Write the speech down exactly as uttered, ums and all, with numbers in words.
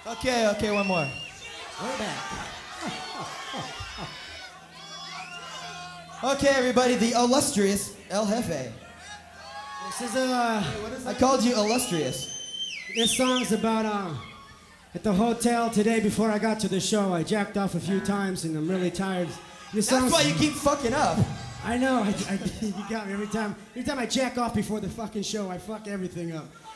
Okay, okay, one more. We're back. Okay, everybody, the illustrious El Jefe. This is uh, I called you illustrious. this song's about uh, at the hotel today before I got to the show. I jacked off a few times and I'm really tired. This That's song's, why you keep fucking up. I know. I, I, you got me every time. Every time I jack off before the fucking show, I fuck everything up.